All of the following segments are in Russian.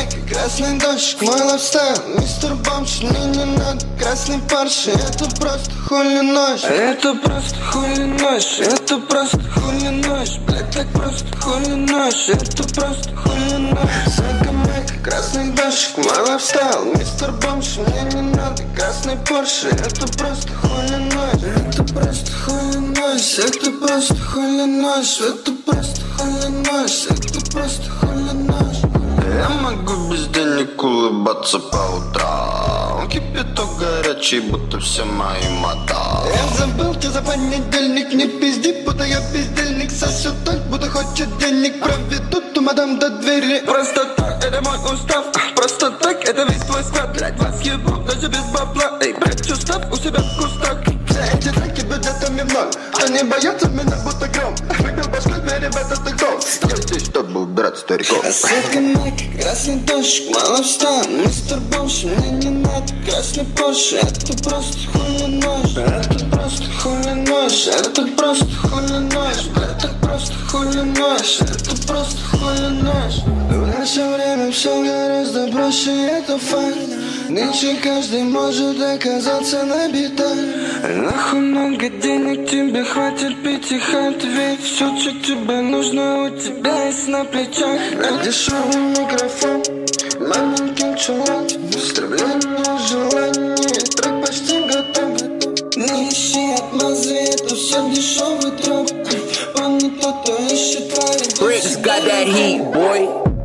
и красный дождь, мой лайфстайл, мистер Бомж. Мне не надо красный Порше, это просто хули ночь. Это просто хули ночь, это просто хули ночь. Блядь, так просто хули ночь, это просто хули ночь. Сага Майк, красный дождь, мой лайфстайл, мистер Бомж. Мне не надо красный Порше, это просто хули ночь. Это просто хули ночь, это просто хули ночь. Это просто хули ночь, это просто хули ночь. Я могу без денег улыбаться по утрам. Кипяток горячий, будто все мои мода. Я забыл, что за понедельник. Не пизди, будто я бездельник. Сосет так, будто хочет денег. Проведут ту мадам до двери. Просто так, это мой устав. Просто так, это весь твой склад. Блять, вас ебу, даже без бабла. Эй, прячу штаб у себя в кустах. Все эти треки бюджетами в ноль. Они боятся меня, будто гром. Выгнал башкой, ребята, ты кто? Я здесь, чтобы убирать стариков. Сага Майк, красный дождь, мой лайфстайл, мистер Бомж. Мне не надо красный Порше, это просто хули ночь. Это просто хули ночь, это просто хули ночь. Это просто хули ночь, это просто хули ночь. В наше время все гораздо проще, это факт. Нынче каждый может оказаться на битах. Нахуй много денег тебе хватит пить их ответь. Все, что тебе нужно, у тебя есть на плечах. Дешевый микрофон, маленький чувак. Выстроение желаний, трек почти готов. Не ищи отмазы, это все дешевый троп. Он не тот, кто ищет твои души. Bricks got that heat, boy.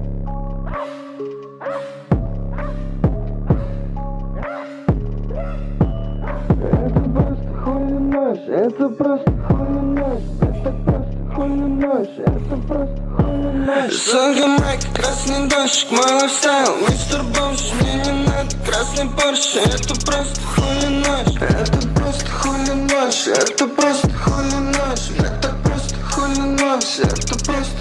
Это просто хули ночь, это просто хули ночь, это просто хули ночь. Сага Майк, красный дождь, мой лайфстайл, мистер Бомж. Мне не надо красный Порше, это просто хули ночь. Это просто хули ночь, это просто хули ночь. Это просто хули ночь, это просто